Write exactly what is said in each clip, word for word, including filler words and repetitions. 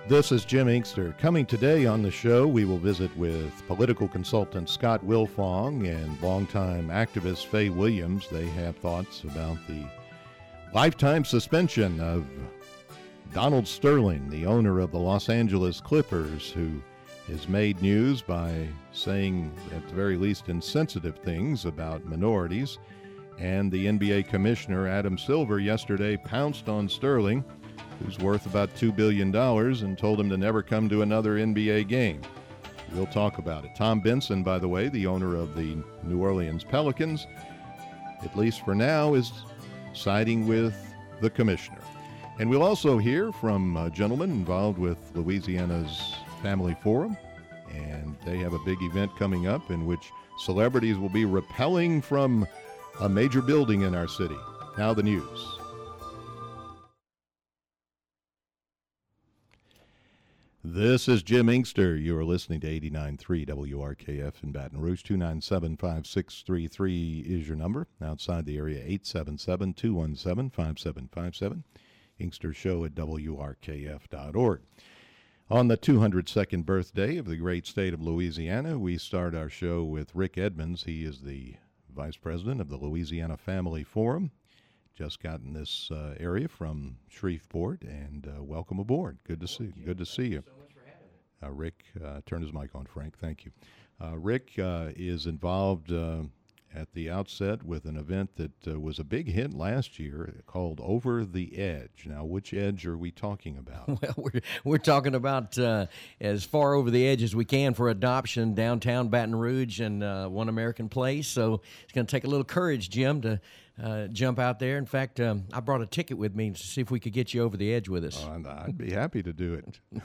This is Jim Inkster. Coming today on the show, we will visit with political consultant Scott Wilfong and longtime activist Faye Williams. They have thoughts about the lifetime suspension of Donald Sterling, the owner of the Los Angeles Clippers, who has made news by saying, at the very least, insensitive things about minorities. And the N B A commissioner, Adam Silver, yesterday pounced on Sterling, who's worth about two billion dollars, and told him to never come to another N B A game. We'll talk about it. Tom Benson, by the way, the owner of the New Orleans Pelicans, at least for now, is siding with the commissioner. And we'll also hear from a gentleman involved with Louisiana's Family Forum, and they have a big event coming up in which celebrities will be rappelling from a major building in our city. Now the news. This is Jim Inkster. You are listening to eighty-nine point three W R K F in Baton Rouge. two nine seven, five six three three is your number. Outside the area, eight seven seven, two one seven, five seven five seven. Inkster Show at W R K F dot org. On the two hundred second birthday of the great state of Louisiana, we start our show with Rick Edmonds. He is the vice president of the Louisiana Family Forum. Just got in this uh, area from Shreveport, and uh, welcome aboard. Good to see. Good to see you. Uh, Rick, uh, turn his mic on, Frank. Thank you. Uh, Rick uh, is involved uh, at the outset with an event that uh, was a big hit last year called Over the Edge. Now, which edge are we talking about? Well, we're, we're talking about uh, as far over the edge as we can for adoption downtown Baton Rouge and uh, One American Place. So it's going to take a little courage, Jim, to uh, jump out there. In fact, um, I brought a ticket with me to see if we could get you over the edge with us. Oh, I'd be happy to do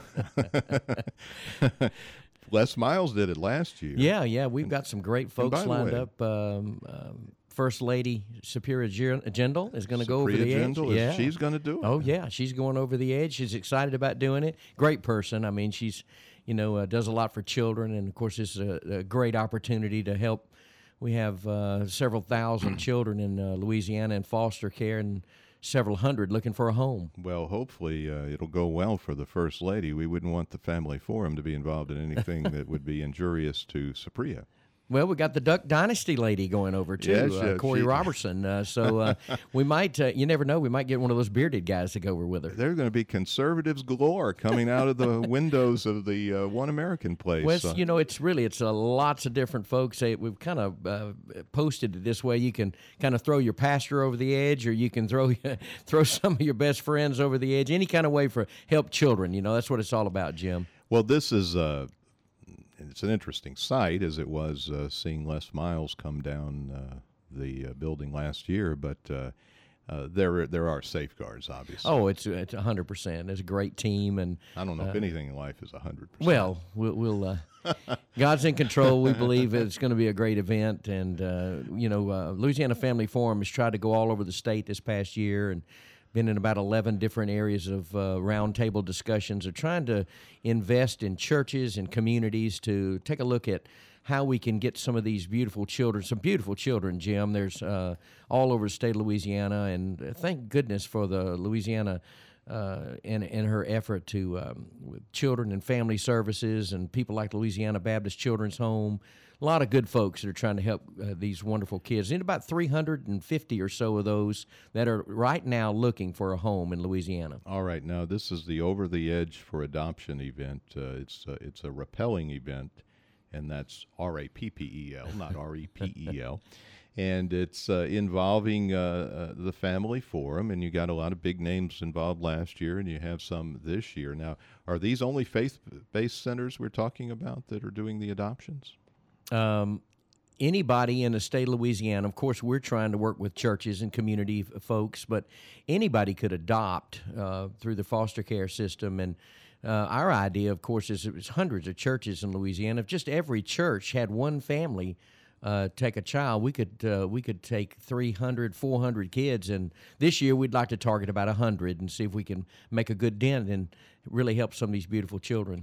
it. Les Miles did it last year. Yeah, yeah. We've got some great folks lined way, up. Um, um, First Lady Superior Jindal is going to go over the edge. Jindal, yeah, she's going to do it. Oh, yeah. She's going over the edge. She's excited about doing it. Great person. I mean, she's, you know, uh, does a lot for children. And, of course, this is a, a great opportunity to help. We have uh, several thousand children in uh, Louisiana in foster care and several hundred looking for a home. Well, hopefully uh, it'll go well for the First Lady. We wouldn't want the Family Forum to be involved in anything that would be injurious to Supriya. Well, we got the Duck Dynasty lady going over, too, yes, uh, uh, Corey she, Robertson. Uh, so uh, we might, uh, you never know, we might get one of those bearded guys to go over with her. There are going to be conservatives galore coming out of the windows of the uh, One American Place. Well, uh, you know, it's really, it's uh, lots of different folks. Hey, we've kind of uh, posted it this way. You can kind of throw your pastor over the edge, or you can throw throw some of your best friends over the edge. Any kind of way for help children. You know, that's what it's all about, Jim. Well, this is... Uh, It's an interesting sight, as it was uh, seeing Les Miles come down uh, the uh, building last year, but uh, uh, there there are safeguards, obviously. Oh, it's it's one hundred percent. It's a great team. And I don't know uh, if anything in life is one hundred percent. Well, we'll, we'll uh, God's in control. We believe it's going to be a great event. And, uh, you know, uh, Louisiana Family Forum has tried to go all over the state this past year and been in about eleven different areas of uh, roundtable discussions of trying to invest in churches and communities to take a look at how we can get some of these beautiful children, some beautiful children, Jim. There's uh, all over the state of Louisiana, and thank goodness for the Louisiana uh, in, in her effort to um, with children and family services and people like Louisiana Baptist Children's Home. A lot of good folks that are trying to help uh, these wonderful kids. And about three hundred fifty or so of those that are right now looking for a home in Louisiana. All right. Now, this is the Over the Edge for Adoption event. Uh, it's, uh, it's a rappelling event, and that's R A P P E L, not R E P E L. And it's uh, involving uh, uh, the Family Forum, and you got a lot of big names involved last year, and you have some this year. Now, are these only faith-based centers we're talking about that are doing the adoptions? Um, anybody in the state of Louisiana, of course, we're trying to work with churches and community f- folks, but anybody could adopt uh, through the foster care system. And uh, our idea, of course, is there's hundreds of churches in Louisiana. If just every church had one family uh, take a child, we could uh, we could take three hundred, four hundred kids. And this year, we'd like to target about one hundred and see if we can make a good dent and really help some of these beautiful children.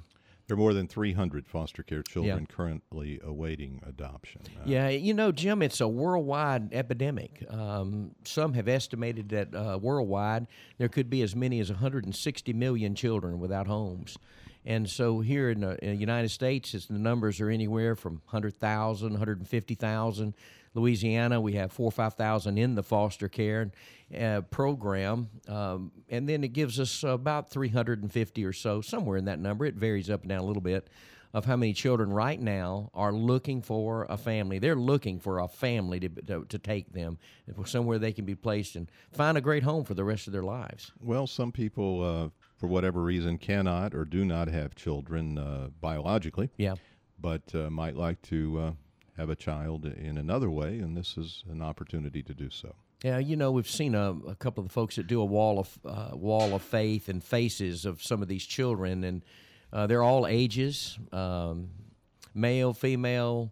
There are more than three hundred foster care children yeah. currently awaiting adoption. Uh, yeah, you know, Jim, it's a worldwide epidemic. Um, some have estimated that uh, worldwide there could be as many as one hundred sixty million children without homes. And so here in the, in the United States, it's, the numbers are anywhere from one hundred thousand, one hundred fifty thousand. Louisiana, we have four or five thousand in the foster care uh, program, um, and then it gives us about three hundred fifty or so, somewhere in that number. It varies up and down a little bit, of how many children right now are looking for a family. They're looking for a family to to, to take them somewhere they can be placed and find a great home for the rest of their lives. Well, some people, uh, for whatever reason, cannot or do not have children uh, biologically. Yeah, but uh, might like to uh, have a child in another way, and this is an opportunity to do so. Yeah, you know, we've seen a, a couple of the folks that do a wall of uh, wall of faith and faces of some of these children, and uh, they're all ages, um, male, female,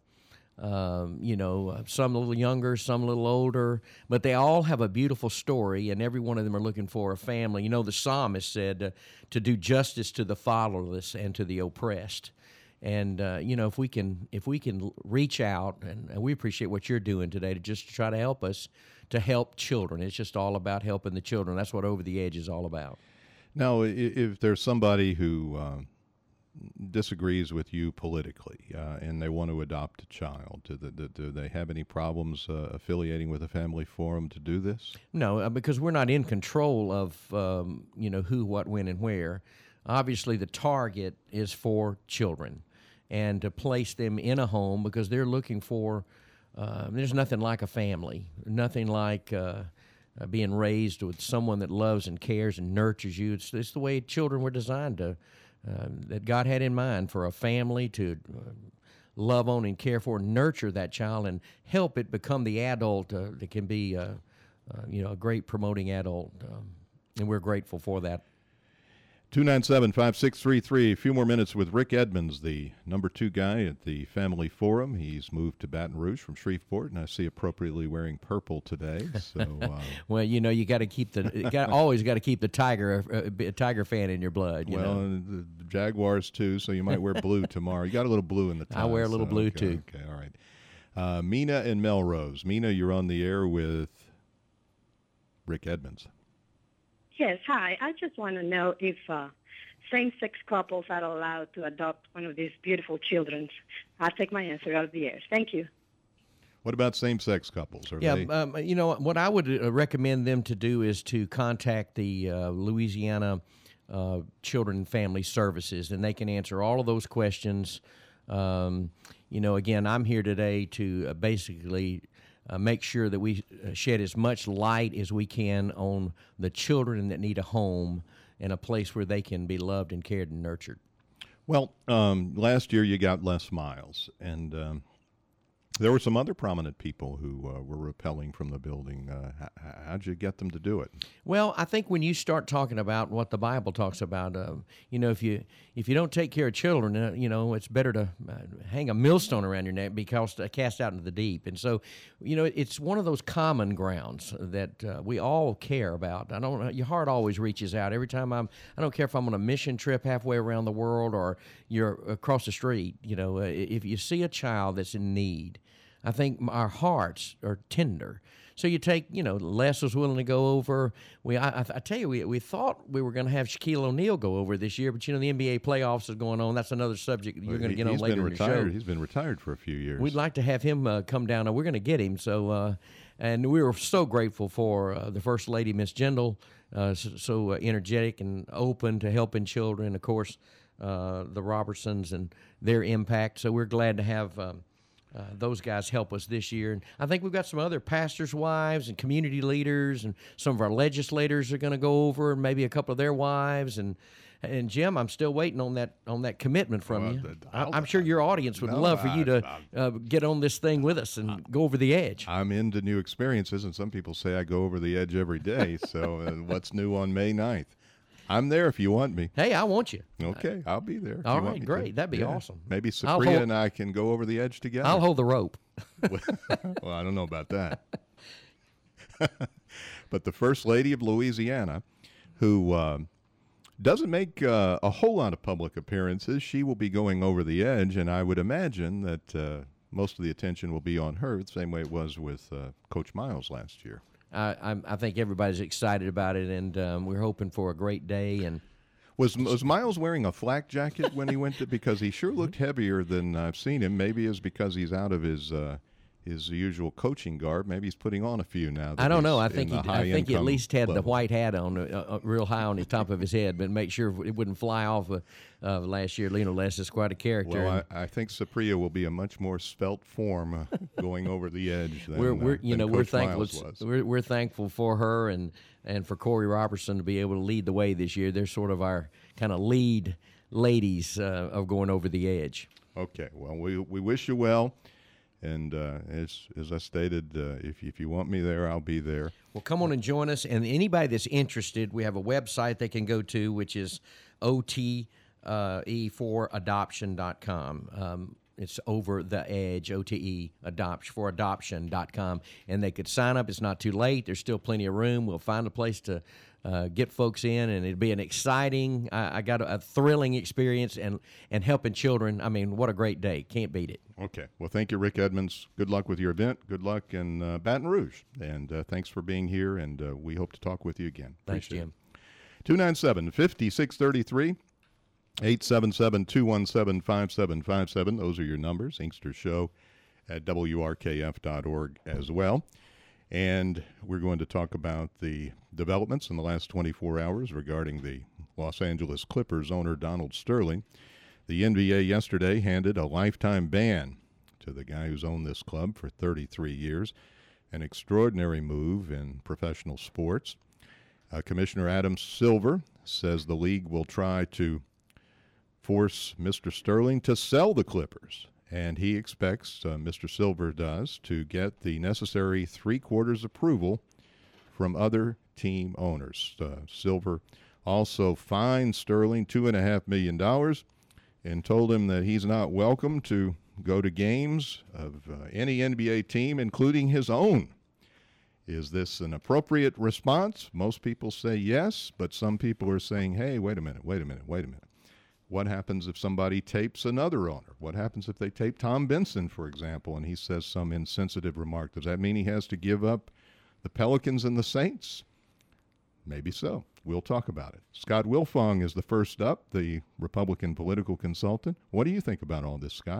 um, you know, some a little younger, some a little older, but they all have a beautiful story, and every one of them are looking for a family. You know, the psalmist said uh, to do justice to the fatherless and to the oppressed. And uh, you know, if we can, if we can reach out, and, and we appreciate what you're doing today to just try to help us to help children. It's just all about helping the children. That's what Over the Edge is all about. Now, if there's somebody who uh, disagrees with you politically uh, and they want to adopt a child, do, the, do they have any problems uh, affiliating with a family forum to do this? No, uh, because we're not in control of um, you know, who, what, when, and where. Obviously, the target is for children, and to place them in a home because they're looking for, uh, there's nothing like a family, nothing like uh, uh, being raised with someone that loves and cares and nurtures you. It's, it's the way children were designed to, uh, that God had in mind for a family to uh, love on and care for, and nurture that child and help it become the adult uh, that can be, uh, uh, you know, a great promoting adult. Um, and we're grateful for that. two nine seven, five six three three. A few more minutes with Rick Edmonds, the number two guy at the Family Forum. He's moved to Baton Rouge from Shreveport, and I see appropriately wearing purple today. So, uh, well, you know, you got to keep the you got always got to keep the tiger uh, Tiger fan in your blood. You well, know? the Jaguars too. So you might wear blue tomorrow. You got a little blue in the tie. I wear a little so, blue okay, too. Okay, all right. Uh, Mina and Melrose. Mina, you're on the air with Rick Edmonds. Yes, hi. I just want to know if uh, same-sex couples are allowed to adopt one of these beautiful children. I'll take my answer out of the air. Thank you. What about same-sex couples? Are yeah, they... um, you know, what I would uh, recommend them to do is to contact the uh, Louisiana uh, Children and Family Services, and they can answer all of those questions. Um, you know, again, I'm here today to uh, basically uh, make sure that we shed as much light as we can on the children that need a home and a place where they can be loved and cared and nurtured. Well, um, last year you got Les Miles, and um, there were some other prominent people who uh, were repelling from the building. Uh, how, how'd you get them to do it? Well, I think when you start talking about what the Bible talks about, uh, you know, if you if you don't take care of children, uh, you know, it's better to uh, hang a millstone around your neck because uh, cast out into the deep. And so, you know, it's one of those common grounds that uh, we all care about. I don't. Your heart always reaches out. Every time I'm, I don't care if I'm on a mission trip halfway around the world or you're across the street. You know, uh, if you see a child that's in need, I think our hearts are tender. So you take, you know, Les was willing to go over. We, I, I tell you, we we thought we were going to have Shaquille O'Neal go over this year, but you know the N B A playoffs is going on. That's another subject you're going to get on later in the show. He's been retired for a few years. We'd like to have him uh, come down, and we're going to get him. So, uh, and we were so grateful for uh, the First Lady, Miss Jindal, uh, so, so uh, energetic and open to helping children. Of course, uh, the Robertsons and their impact. So we're glad to have. Um, Uh, those guys help us this year. And I think we've got some other pastors' wives and community leaders, and some of our legislators are going to go over, and maybe a couple of their wives. And and Jim, I'm still waiting on that on that commitment from well, you. I, I'm sure your audience would no, love for you to uh, get on this thing with us and I, go over the edge. I'm into new experiences, and some people say I go over the edge every day. So uh, what's new on May ninth? I'm there if you want me. Hey, I want you. Okay, I'll be there. All right, great. To. That'd be yeah. awesome. Maybe Supriya and I can go over the edge together. I'll hold the rope. Well, I don't know about that. But the First Lady of Louisiana, who uh, doesn't make uh, a whole lot of public appearances. She will be going over the edge, and I would imagine that uh, most of the attention will be on her, the same way it was with uh, Coach Miles last year. I, I'm, I think everybody's excited about it, and um, we're hoping for a great day. And was was Miles wearing a flak jacket when he went to? Because he sure looked heavier than I've seen him. Maybe it's because he's out of his uh, his usual coaching garb. Maybe he's putting on a few now. That I don't he's know. I in think he, the I think he at high-income least had level. the white hat on, uh, uh, real high on the top of his head, but make sure it wouldn't fly off. Uh, uh, last year, Lino Les is quite a character. Well, I, I think Sapria will be a much more svelte form uh, going over the edge than, we're, we're uh, you than know Coach we're thankful Miles was. we're, we're thankful for her and and for Corey Robertson to be able to lead the way this year. They're sort of our kind of lead ladies uh, of going over the edge. Okay, well, we we wish you well, and uh, as as I stated, uh, if if you want me there, I'll be there. Well, come on and join us. And anybody that's interested, we have a website they can go to, which is O T E for adoption dot com. Um, it's over the edge, O T E adoption for adoption dot com. And they could sign up. It's not too late. There's still plenty of room. We'll find a place to uh, get folks in, and it'd be an exciting, I, I got a, a thrilling experience, and, and helping children. I mean, what a great day. Can't beat it. Okay, well, thank you, Rick Edmonds. Good luck with your event. Good luck in uh, Baton Rouge, and uh, thanks for being here, and uh, we hope to talk with you again. Thanks, Appreciate Jim. it. two nine seven, five six three three. eight seven seven, two one seven, five seven five seven. Those are your numbers. Inkster Show at W R K F dot org as well. And we're going to talk about the developments in the last twenty-four hours regarding the Los Angeles Clippers owner Donald Sterling. The N B A yesterday handed a lifetime ban to the guy who's owned this club for thirty-three years, an extraordinary move in professional sports. Uh, Commissioner Adam Silver says the league will try to force Mister Sterling to sell the Clippers, and he expects, uh, Mister Silver does, to get the necessary three-quarters approval from other team owners. Uh, Silver also fined Sterling two point five million dollars and told him that he's not welcome to go to games of uh, any N B A team, including his own. Is this an appropriate response? Most people say yes, but some people are saying, hey, wait a minute, wait a minute, wait a minute. What happens if somebody tapes another owner? What happens if they tape Tom Benson, for example, and he says some insensitive remark? Does that mean he has to give up the Pelicans and the Saints? Maybe so. We'll talk about it. Scott Wilfong is the first up, the Republican political consultant. What do you think about all this, Scott?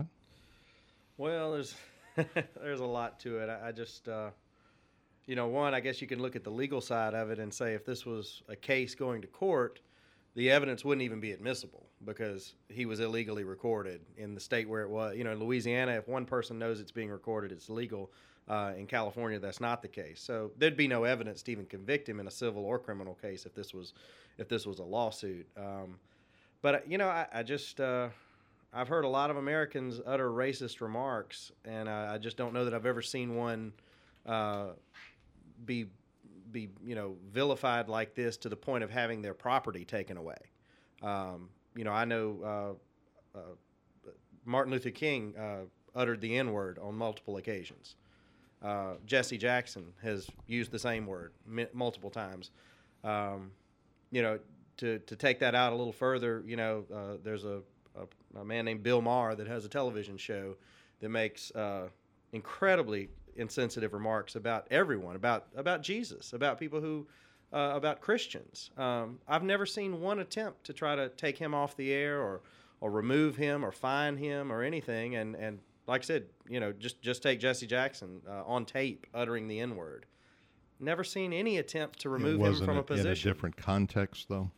Well, there's there's a lot to it. I, I just, uh, you know, one, I guess you can look at the legal side of it and say if this was a case going to court, the evidence wouldn't even be admissible because he was illegally recorded in the state where it was. You know, in Louisiana, if one person knows it's being recorded, it's legal. Uh, in California, that's not the case. So there'd be no evidence to even convict him in a civil or criminal case if this was if this was a lawsuit. Um, but, you know, I, I just uh, I've heard a lot of Americans utter racist remarks, and I, I just don't know that I've ever seen one uh, be be you know vilified like this to the point of having their property taken away. Um, you know, I know uh, uh, Martin Luther King uh, uttered the N-word on multiple occasions. Uh, Jesse Jackson has used the same word m- multiple times. Um, you know, to to take that out a little further, you know, uh, there's a, a, a man named Bill Maher that has a television show that makes uh, incredibly insensitive remarks about everyone, about about Jesus, about people who, uh, about Christians. Um, I've never seen one attempt to try to take him off the air or or remove him or fine him or anything. And, and like I said, you know, just, just take Jesse Jackson uh, on tape uttering the N-word. Never seen any attempt to remove him from a position. In a different context, though?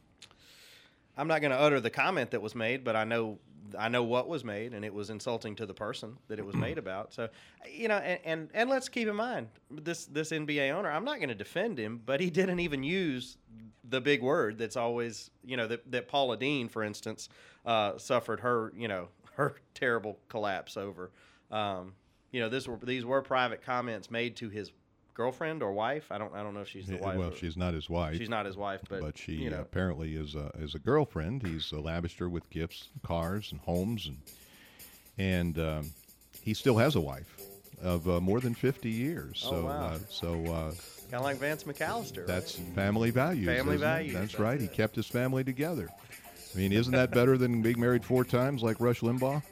I'm not going to utter the comment that was made, but I know I know what was made, and it was insulting to the person that it was made about. So, you know, and, and, and let's keep in mind, this, this N B A owner, I'm not going to defend him, but he didn't even use the big word that's always, you know, that, that Paula Deen, for instance, uh, suffered her, you know, her terrible collapse over. Um, you know, this were, these were private comments made to his girlfriend or wife. I don't I don't know if she's the wife. Well, she's not his wife. She's not his wife, but, but she you know. apparently is a, is a girlfriend. He's uh, lavished her with gifts, cars, and homes, and and um, he still has a wife. of uh, more than fifty years. Oh, so, wow. uh, so uh, Kind of like Vance McAllister. that's right? family values. Family isn't it? values, That's, that's right. He it. kept his family together. I mean, isn't that better than being married four times like Rush Limbaugh?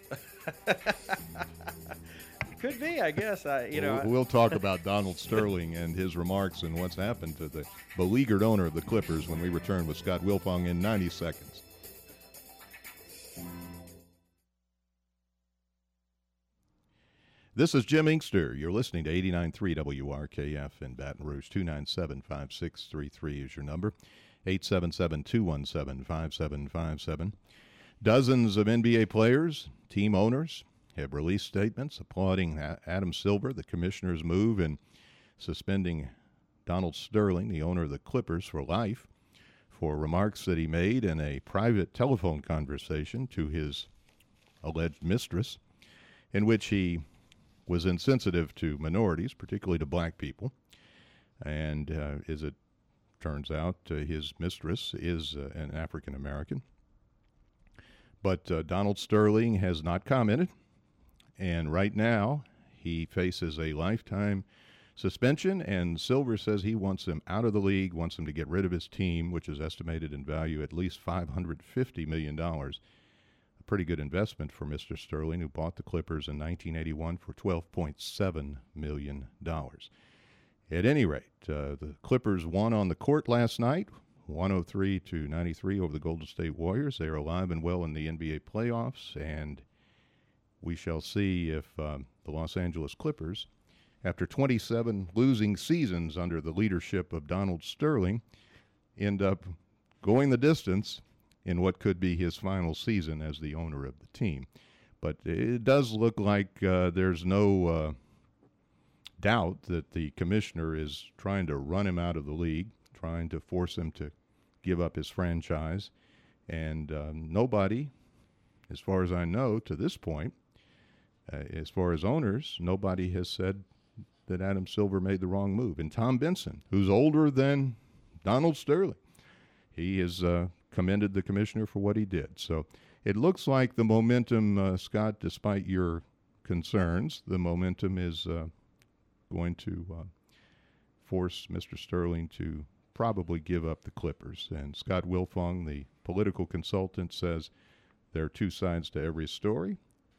Could be, I guess. I, you know, we'll, we'll talk about Donald Sterling and his remarks and what's happened to the beleaguered owner of the Clippers when we return with Scott Wilfong in ninety seconds. This is Jim Inkster. You're listening to eighty-nine point three W R K F in Baton Rouge. two nine seven, five six three three is your number. eight seven seven, two one seven, five seven five seven. Dozens of N B A players, team owners, have released statements applauding Adam Silver, the commissioner's move in suspending Donald Sterling, the owner of the Clippers, for life, for remarks that he made in a private telephone conversation to his alleged mistress, in which he was insensitive to minorities, particularly to black people. And uh, as it turns out, uh, his mistress is uh, an African American. But uh, Donald Sterling has not commented. And right now, he faces a lifetime suspension, and Silver says he wants him out of the league, wants him to get rid of his team, which is estimated in value at least five hundred fifty million dollars. A pretty good investment for Mister Sterling, who bought the Clippers in nineteen eighty-one for twelve point seven million dollars. At any rate, uh, the Clippers won on the court last night, one oh three to ninety-three over the Golden State Warriors. They are alive and well in the N B A playoffs, and we shall see if um, the Los Angeles Clippers, after twenty-seven losing seasons under the leadership of Donald Sterling, end up going the distance in what could be his final season as the owner of the team. But it does look like uh, there's no uh, doubt that the commissioner is trying to run him out of the league, trying to force him to give up his franchise. And uh, nobody, as far as I know to this point, Uh, as far as owners, nobody has said that Adam Silver made the wrong move. And Tom Benson, who's older than Donald Sterling, he has uh, commended the commissioner for what he did. So it looks like the momentum, uh, Scott, despite your concerns, the momentum is uh, going to uh, force Mister Sterling to probably give up the Clippers. And Scott Wilfong, the political consultant, says there are two sides to every story.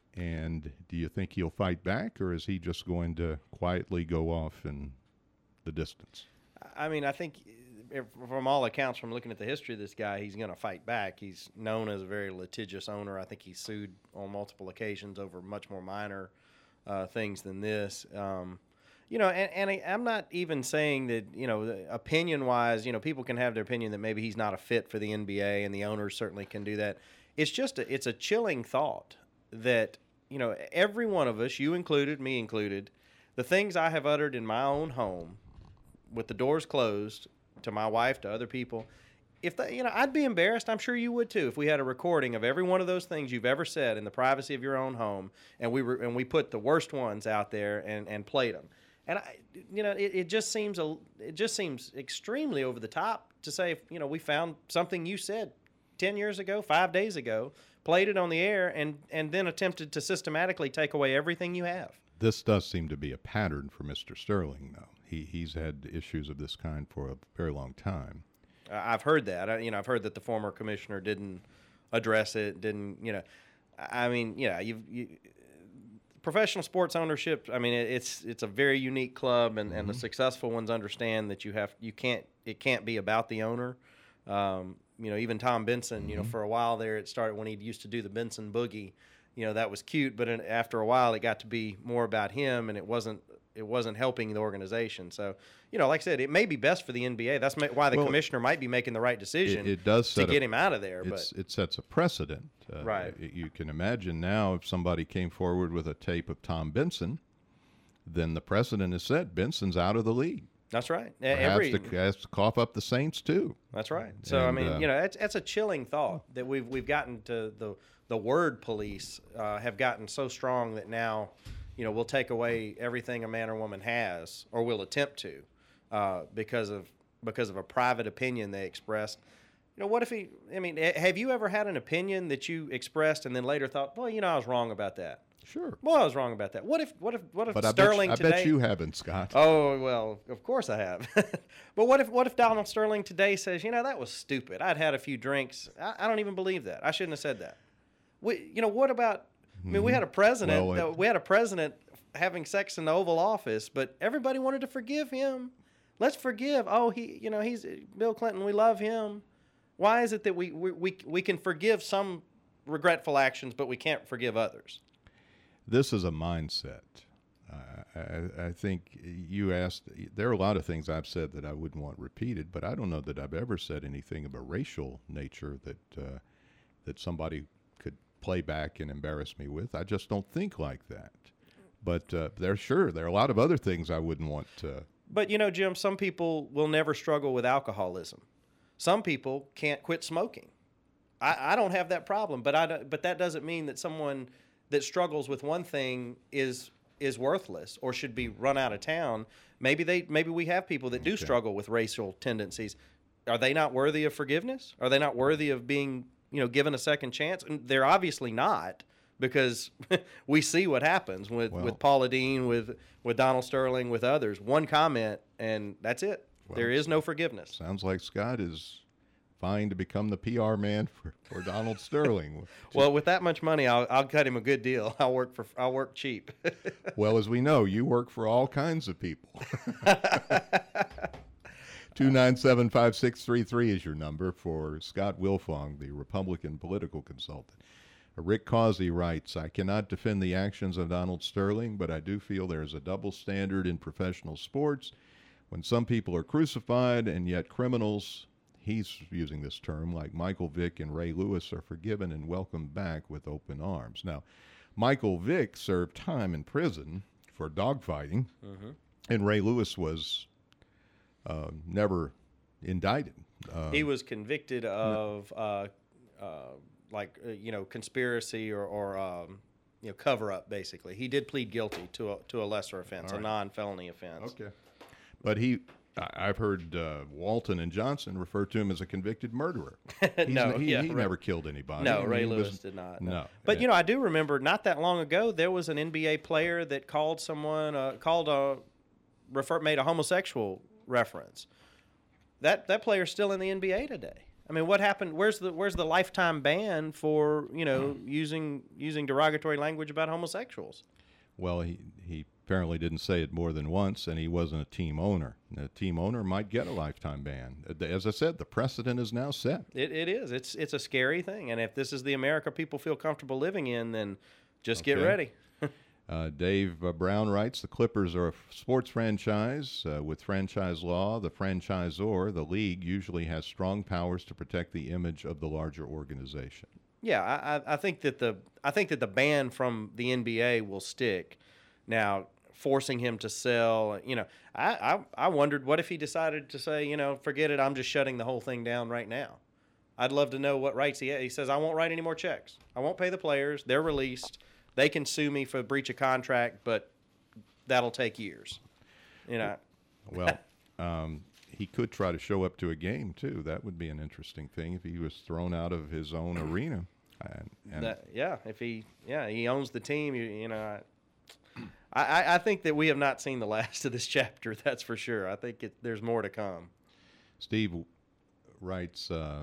And do you think he'll fight back, or is he just going to quietly go off in the distance? I mean, I think if, from all accounts, from looking at the history of this guy, he's going to fight back. He's known as a very litigious owner. I think he's sued on multiple occasions over much more minor uh, things than this. Um, you know, and, and I, I'm not even saying that, you know, opinion-wise, you know, people can have their opinion that maybe he's not a fit for the N B A, and the owners certainly can do that. It's just a, it's a chilling thought that, you know, every one of us, you included, me included, the things I have uttered in my own home with the doors closed to my wife, to other people, if they, you know, I'd be embarrassed. I'm sure you would too if we had a recording of every one of those things you've ever said in the privacy of your own home, and we were and we put the worst ones out there and, and played them. And I, you know, it, it just seems a, it just seems extremely over the top to say, you know, we found something you said ten years ago, five days ago, played it on the air, and, and then attempted to systematically take away everything you have. This does seem to be a pattern for Mister Sterling, though. He he's had issues of this kind for a very long time. I've heard that. I, you know, I've heard that the former commissioner didn't address it. Didn't you know? I mean, yeah, you, you professional sports ownership. I mean, it, it's it's a very unique club, and, mm-hmm. and the successful ones understand that you have you can't it can't be about the owner. Um, you know, even Tom Benson, mm-hmm. you know, for a while there, it started when he used to do the Benson Boogie. You know, that was cute, but in, after a while, it got to be more about him, and it wasn't it wasn't helping the organization. So, you know, like I said, it may be best for the N B A. That's why the well, commissioner might be making the right decision. It, it does to get a, him out of there. But it sets a precedent, uh, right? You can imagine now if somebody came forward with a tape of Tom Benson, then the precedent is set. Benson's out of the league. That's right. Perhaps Every, to, has to cough up the Saints too. That's right. So and, I mean, uh, you know, that's, that's a chilling thought that we've we've gotten to the the word police uh, have gotten so strong that now, you know, we'll take away everything a man or woman has, or will attempt to, uh, because of because of a private opinion they expressed. You know, what if he? I mean, have you ever had an opinion that you expressed and then later thought, well, you know, I was wrong about that? Sure. Well, I was wrong about that. What if what if what if But I bet, Sterling you, I today? bet you haven't, Scott. Oh well, of course I have. But what if what if Donald Sterling today says, you know, that was stupid. I'd had a few drinks. I, I don't even believe that. I shouldn't have said that. We, you know, what about? I mean, we had a president. Well, it- that, we had a president having sex in the Oval Office, but everybody wanted to forgive him. Let's forgive. Oh, he, you know, he's Bill Clinton. We love him. Why is it that we we we, we can forgive some regretful actions, but we can't forgive others? This is a mindset. Uh, I, I think you asked, there are a lot of things I've said that I wouldn't want repeated, but I don't know that I've ever said anything of a racial nature that uh, that somebody could play back and embarrass me with. I just don't think like that. But uh, there, sure, there are a lot of other things I wouldn't want to. But, you know, Jim, some people will never struggle with alcoholism. Some people can't quit smoking. I, I don't have that problem, but I don't, but that doesn't mean that someone that struggles with one thing is is worthless or should be run out of town. Maybe they maybe we have people that do Okay. struggle with racial tendencies. Are they not worthy of forgiveness? Are they not worthy of being, you know, given a second chance? And they're obviously not, because we see what happens with, Well- with Paula Dean, with with Donald Sterling, with others. One comment and that's it. Well, there is no forgiveness. Sounds like Scott is vying to become the P R man for, for Donald Sterling. Well, with that much money, I'll, I'll cut him a good deal. I'll work for I'll work cheap. Well, as we know, you work for all kinds of people. two nine seven, five six three three is your number for Scott Wilfong, the Republican political consultant. Uh, Rick Causey writes, I cannot defend the actions of Donald Sterling, but I do feel there is a double standard in professional sports. When some people are crucified and yet criminals, he's using this term, like Michael Vick and Ray Lewis, are forgiven and welcomed back with open arms. Now, Michael Vick served time in prison for dogfighting, Mhm. and Ray Lewis was uh, never indicted. Uh, He was convicted of uh, uh, like uh, you know conspiracy or, or um, you know cover up. Basically, he did plead guilty to a to a lesser offense, All a right. non-felony offense. okay. But he, I- I've heard uh, Walton and Johnson refer to him as a convicted murderer. He's No, n- he, yeah, he right. never killed anybody. No, I mean, Ray he Lewis was- did not. No. But you know, I do remember not that long ago there was an N B A player that called someone uh, called a refer made a homosexual reference. That that player's still in the N B A today. I mean, what happened? Where's the where's the lifetime ban for you know using using derogatory language about homosexuals? Well, he, he apparently didn't say it more than once, and he wasn't a team owner. A team owner might get a lifetime ban. As I said, the precedent is now set. It it is. It's it's a scary thing, and if this is the America people feel comfortable living in, then just get Okay. ready. Uh, Dave uh, Brown writes, the Clippers are a f- sports franchise. Uh, with franchise law, the franchisor, the league, usually has strong powers to protect the image of the larger organization. Yeah, I, I- I think that the I think that the ban from the N B A will stick. Now, forcing him to sell, you know, I, I I wondered what if he decided to say, you know, forget it, I'm just shutting the whole thing down right now. I'd love to know what rights he has. He says, I won't write any more checks. I won't pay the players. They're released. They can sue me for breach of contract, but that'll take years. You know, Well, um, he could try to show up to a game, too. That would be an interesting thing if he was thrown out of his own arena. And, and that, yeah, if he yeah he owns the team, you, you know. I, I, I think that we have not seen the last of this chapter. That's for sure. I think it, there's more to come. Steve writes, uh,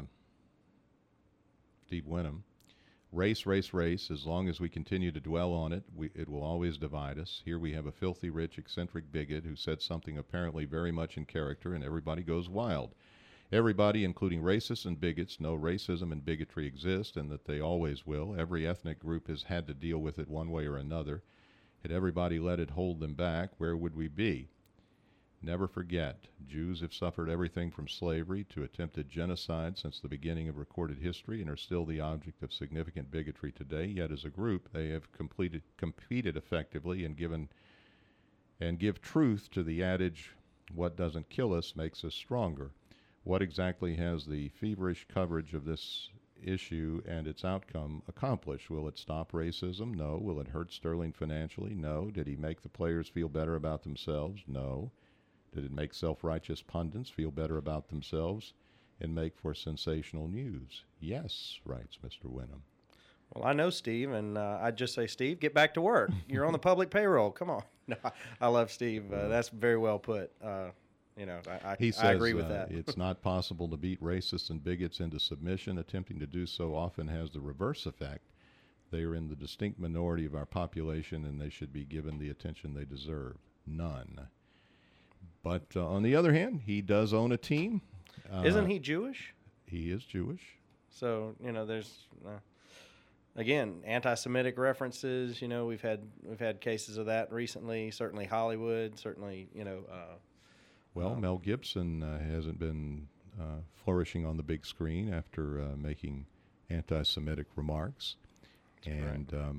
Steve Wenham, race, race, race. As long as we continue to dwell on it, we, it will always divide us. Here we have a filthy rich, eccentric bigot who said something apparently very much in character, and everybody goes wild. Everybody, including racists and bigots, know racism and bigotry exist and that they always will. Every ethnic group has had to deal with it one way or another. Had everybody let it hold them back, where would we be? Never forget, Jews have suffered everything from slavery to attempted genocide since the beginning of recorded history and are still the object of significant bigotry today. Yet as a group, they have completed, competed effectively and given and give truth to the adage, what doesn't kill us makes us stronger. What exactly has the feverish coverage of this issue and its outcome accomplished? Will it stop racism? No. Will it hurt Sterling financially? No. Did he make the players feel better about themselves? No. Did it make self-righteous pundits feel better about themselves and make for sensational news? Yes, writes Mister Wenham. Well, I know Steve, and uh, I'd just say, Steve, get back to work. You're on the public payroll. Come on. No, I love Steve. Uh, that's very well put. Uh, you know, I, I, He says, I agree with uh, that. It's not possible to beat racists and bigots into submission. Attempting to do so often has the reverse effect. They are in the distinct minority of our population, and they should be given the attention they deserve. None. But uh, on the other hand, he does own a team. Uh, Isn't he Jewish? He is Jewish. So, you know, there's, uh, again, anti-Semitic references. You know, we've had we've had cases of that recently, certainly Hollywood, certainly, you know. Uh, Well, um, Mel Gibson uh, hasn't been uh, flourishing on the big screen after uh, making anti-Semitic remarks. And um,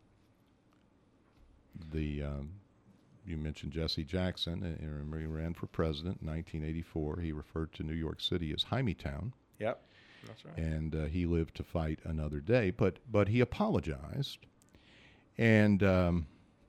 the um, you mentioned Jesse Jackson. Uh, remember, he ran for president in nineteen eighty-four. He referred to New York City as Hymietown. Yep, that's right. And uh, he lived to fight another day. But but he apologized, and um,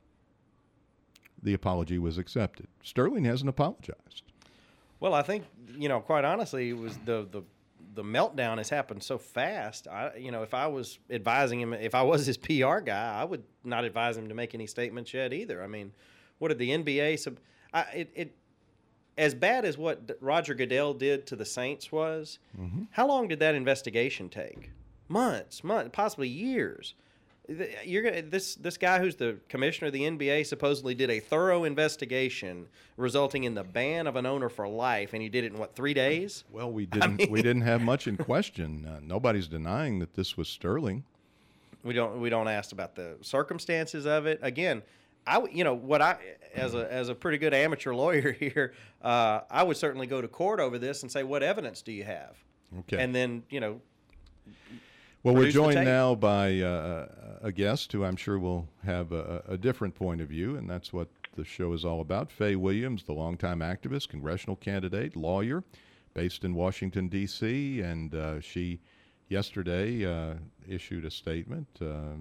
the apology was accepted. Sterling hasn't apologized. Well, I think, you know, quite honestly, it was the the the meltdown has happened so fast. I, you know, if I was advising him, if I was his P R guy, I would not advise him to make any statements yet either. I mean, what did the N B A sub? I, it, it as bad as what Roger Goodell did to the Saints was. Mm-hmm. How long did that investigation take? Months, months, possibly years. You're gonna, this this guy who's the commissioner of the N B A supposedly did a thorough investigation, resulting in the ban of an owner for life, and he did it in what, three days? Well, we didn't I mean, we didn't have much in question. Uh, nobody's denying that this was Sterling. We don't we don't ask about the circumstances of it. Again, I you know what I as a as a pretty good amateur lawyer here, uh, I would certainly go to court over this and say, what evidence do you have? Okay, and then you know. Well, we're joined now by uh, a guest who I'm sure will have a, a different point of view, and that's what the show is all about. Faye Williams, the longtime activist, congressional candidate, lawyer, based in Washington, D C, and uh, she yesterday uh, issued a statement, uh,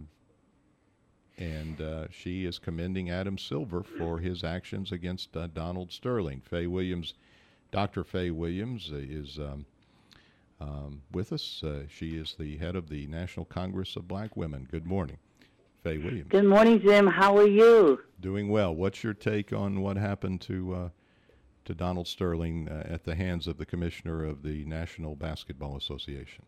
and uh, she is commending Adam Silver for his actions against uh, Donald Sterling. Faye Williams, Doctor Faye Williams is... Um, Um, with us. Uh, she is the head of the National Congress of Black Women. Good morning, Faye Williams. Good morning, Jim. How are you? Doing well. What's your take on what happened to uh, to Donald Sterling uh, at the hands of the commissioner of the National Basketball Association?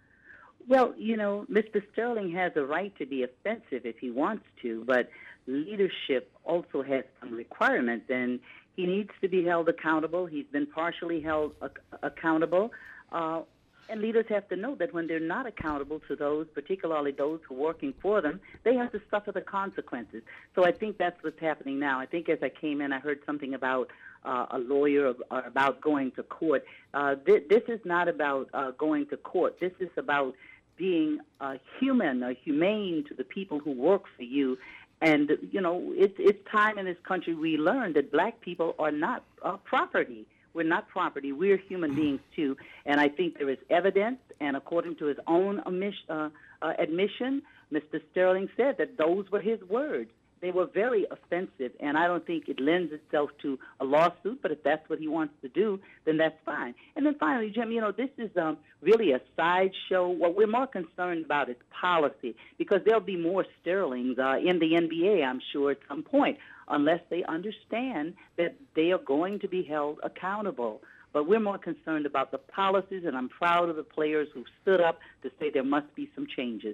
Well, you know, Mister Sterling has a right to be offensive if he wants to, but leadership also has some requirements, and he needs to be held accountable. He's been partially held ac- accountable. Uh, and leaders have to know that when they're not accountable to those, particularly those who are working for them, they have to suffer the consequences. So I think that's what's happening now. I think as I came in, I heard something about uh, a lawyer or about going to court. Uh, th- this is not about uh, going to court. This is about being uh, human or humane to the people who work for you. And, you know, it's, it's time in this country we learn that black people are not uh, property. We're not property. We're human beings, too. And I think there is evidence, and according to his own omission, uh, uh, admission, Mister Sterling said that those were his words. They were very offensive, and I don't think it lends itself to a lawsuit, but if that's what he wants to do, then that's fine. And then finally, Jim, you know, this is um, really a sideshow. What we're more concerned about is policy, because there'll be more Sterlings uh, in the N B A, I'm sure, at some point, unless they understand that they are going to be held accountable. But we're more concerned about the policies, and I'm proud of the players who stood up to say there must be some changes.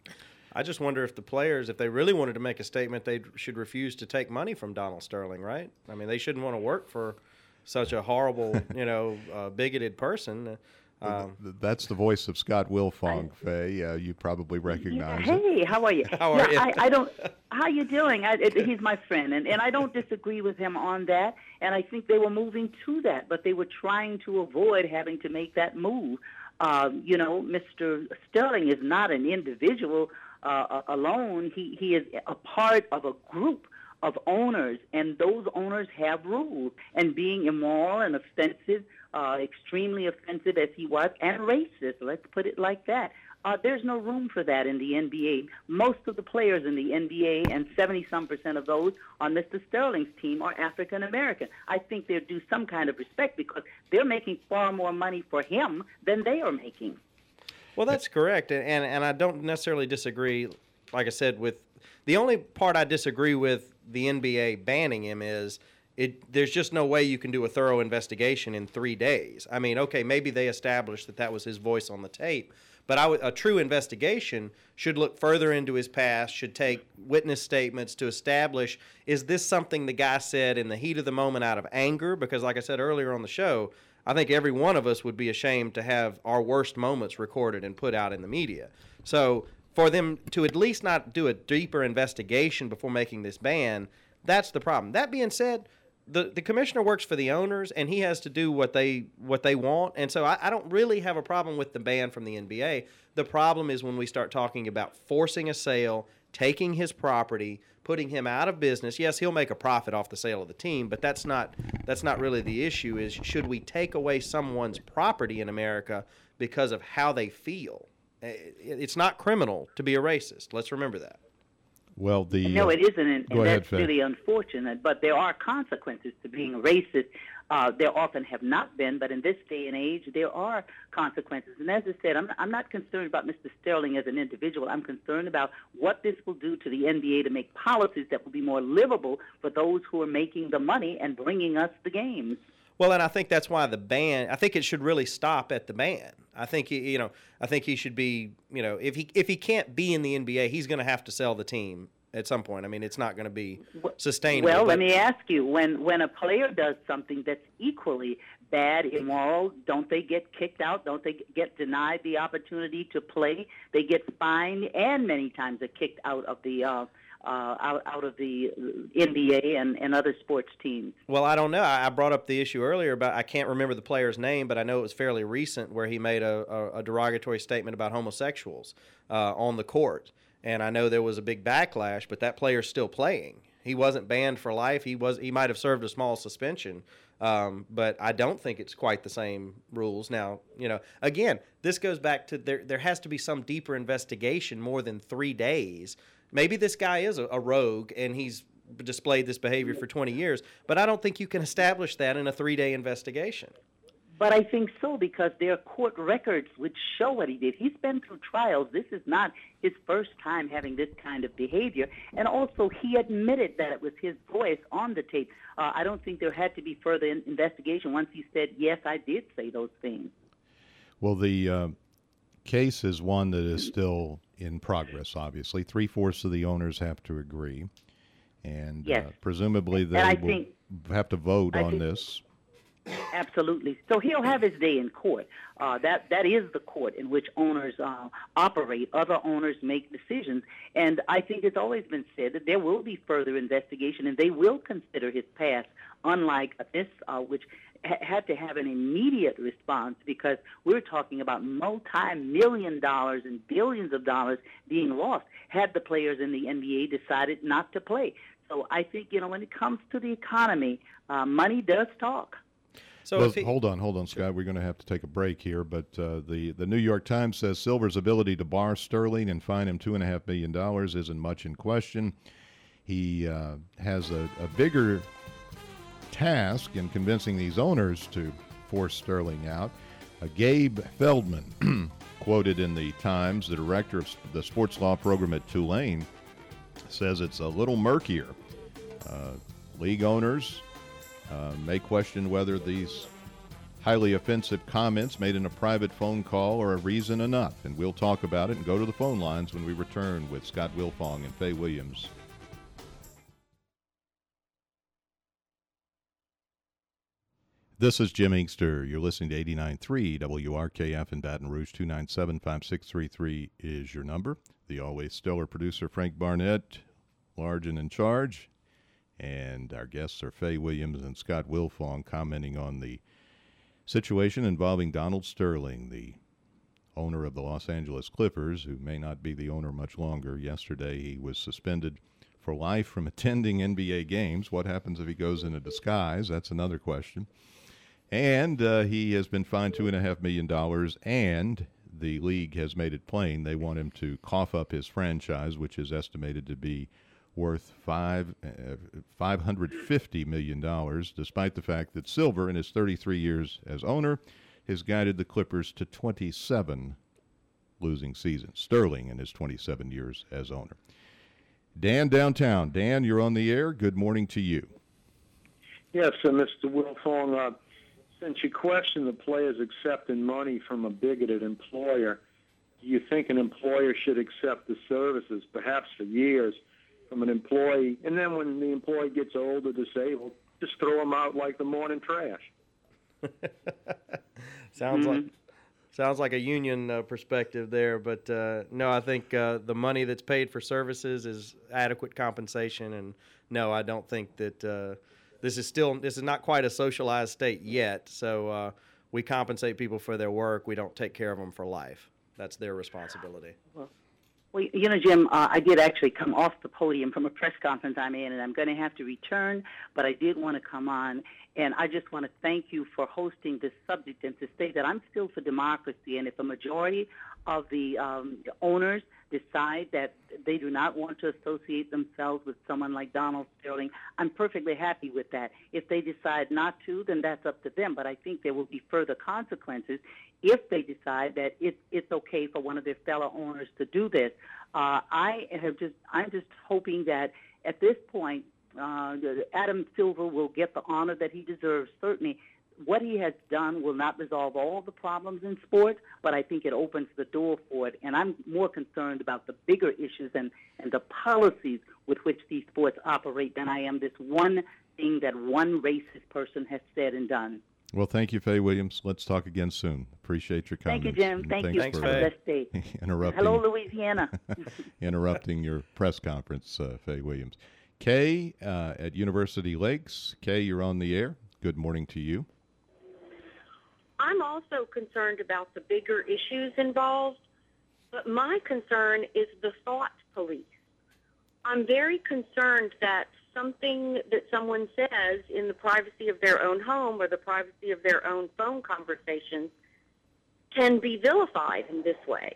I just wonder if the players, if they really wanted to make a statement, they should refuse to take money from Donald Sterling, right? I mean, they shouldn't want to work for such a horrible, you know, uh, bigoted person. Um, That's the voice of Scott Wilfong, Faye. Uh, you probably recognize yeah, it. Hey, how are you? How yeah, are you? I, I don't. How you doing? I, it, he's my friend, and, and I don't disagree with him on that. And I think they were moving to that, but they were trying to avoid having to make that move. Um, you know, Mister Sterling is not an individual uh, alone. He he is a part of a group of owners, and those owners have rules. And being immoral and offensive, uh, extremely offensive as he was, and racist, let's put it like that, uh, there's no room for that in the N B A. Most of the players in the N B A, and seventy-some percent of those on Mister Sterling's team, are African American. I think they're due some kind of respect because they're making far more money for him than they are making. Well, that's correct, and, and and I don't necessarily disagree. Like I said, with the only part I disagree with the N B A banning him is it. There's just no way you can do a thorough investigation in three days. I mean, okay, maybe they established that that was his voice on the tape, but I w- a true investigation should look further into his past, should take witness statements to establish, is this something the guy said in the heat of the moment out of anger? Because like I said earlier on the show, I think every one of us would be ashamed to have our worst moments recorded and put out in the media. So for them to at least not do a deeper investigation before making this ban, that's the problem. That being said, the, the commissioner works for the owners, and he has to do what they what they want. And so I, I don't really have a problem with the ban from the N B A. The problem is when we start talking about forcing a sale, taking his property, putting him out of business. Yes, he'll make a profit off the sale of the team, but that's not that's not really the issue. Is should we take away someone's property in America because of how they feel? It's not criminal to be a racist. Let's remember that. Well, the no, it isn't, and, and ahead, that's Faye. really unfortunate. But there are consequences to being racist. Uh, there often have not been, but in this day and age, there are consequences. And as I said, I'm, I'm not concerned about Mister Sterling as an individual. I'm concerned about what this will do to the N B A to make policies that will be more livable for those who are making the money and bringing us the games. Well, and I think that's why the ban. I think it should really stop at the ban. I think he, you know, I think he should be, you know, if he if he can't be in the N B A, he's going to have to sell the team at some point. I mean, it's not going to be sustainable. Well, but let me ask you: when when a player does something that's equally bad, immoral, don't they get kicked out? Don't they get denied the opportunity to play? They get fined, and many times are kicked out of the. Uh, Uh, out, out of the N B A and, and other sports teams. Well, I don't know. I I brought up the issue earlier, but I can't remember the player's name, but I know it was fairly recent where he made a, a, a derogatory statement about homosexuals uh, on the court. And I know there was a big backlash, but that player's still playing. He wasn't banned for life. He was. He might have served a small suspension, um, but I don't think it's quite the same rules. Now, you know, again, this goes back to there. There has to be some deeper investigation more than three days. Maybe this guy is a, a rogue and he's displayed this behavior for twenty years, but I don't think you can establish that in a three-day investigation. But I think so, because there are court records which show what he did. He's been through trials. This is not his first time having this kind of behavior. And also, he admitted that it was his voice on the tape. Uh, I don't think there had to be further in- investigation once he said, yes, I did say those things. Well, the uh, case is one that is still in progress, obviously. Three-fourths of the owners have to agree. And Yes. uh, presumably they And I will think- have to vote I on think- this. Absolutely. So he'll have his day in court. Uh, that that is the court in which owners uh, operate. Other owners make decisions, and I think it's always been said that there will be further investigation, and they will consider his past. Unlike this, uh, which ha- had to have an immediate response, because we're talking about multi-million dollars and billions of dollars being lost had the players in the N B A decided not to play. So I think, you know, when it comes to the economy, uh, money does talk. So Well, if he, hold on, hold on, Scott. We're going to have to take a break here. But uh, the, the New York Times says Silver's ability to bar Sterling and fine him two point five million dollars isn't much in question. He uh, has a, a bigger task in convincing these owners to force Sterling out. Uh, Gabe Feldman, quoted in the Times, the director of the sports law program at Tulane, says it's a little murkier. Uh, league owners uh, may question whether these highly offensive comments made in a private phone call are a reason enough. And we'll talk about it and go to the phone lines when we return with Scott Wilfong and Faye Williams. This is Jim Inkster. You're listening to eighty-nine point three W R K F in Baton Rouge. two nine seven, five six three three is your number. The always stellar producer, Frank Barnett, large and in charge. And our guests are Faye Williams and Scott Wilfong, commenting on the situation involving Donald Sterling, the owner of the Los Angeles Clippers, who may not be the owner much longer. Yesterday he was suspended for life from attending N B A games. What happens if he goes into disguise? That's another question. And uh, he has been fined two point five million dollars, and the league has made it plain they want him to cough up his franchise, which is estimated to be worth five, uh, five hundred fifty million dollars, despite the fact that Silver, in his thirty-three years as owner, has guided the Clippers to twenty-seven losing season. Sterling in his twenty-seven years as owner. Dan downtown. Dan, you're on the air. Good morning to you. Yes, uh, Mister Wilfong, uh, since you question the players accepting money from a bigoted employer, do you think an employer should accept the services, perhaps for years, from an employee, and then when the employee gets old or disabled, just throw them out like the morning trash? Sounds Mm-hmm. like sounds like a union uh, perspective there, but uh, no, I think uh, the money that's paid for services is adequate compensation, and no, I don't think that uh, this is still this is not quite a socialized state yet. So uh, we compensate people for their work. We don't take care of them for life. That's their responsibility. Well, you know, Jim, uh, I did actually come off the podium from a press conference I'm in, and I'm going to have to return, but I did want to come on, and I just want to thank you for hosting this subject and to state that I'm still for democracy, and if a majority of the um, owners decide that they do not want to associate themselves with someone like Donald Sterling, I'm perfectly happy with that. If they decide not to, then that's up to them, but I think there will be further consequences if they decide that it's it's okay for one of their fellow owners to do this. Uh, I have just I'm just hoping that at this point, uh, Adam Silver will get the honor that he deserves. Certainly, what he has done will not resolve all the problems in sports, but I think it opens the door for it. And I'm more concerned about the bigger issues and, and the policies with which these sports operate than I am this one thing that one racist person has said and done. Well, thank you, Faye Williams. Let's talk again soon. Appreciate your comments. Thank you, Jim. And Thank thanks you. Thanks, for Have Faye. a blessed day. interrupting. Hello, Louisiana. interrupting your press conference, uh, Faye Williams. Kay uh, at University Lakes. Kay, you're on the air. Good morning to you. I'm also concerned about the bigger issues involved, but my concern is the thought police. I'm very concerned that something that someone says in the privacy of their own home or the privacy of their own phone conversations can be vilified in this way.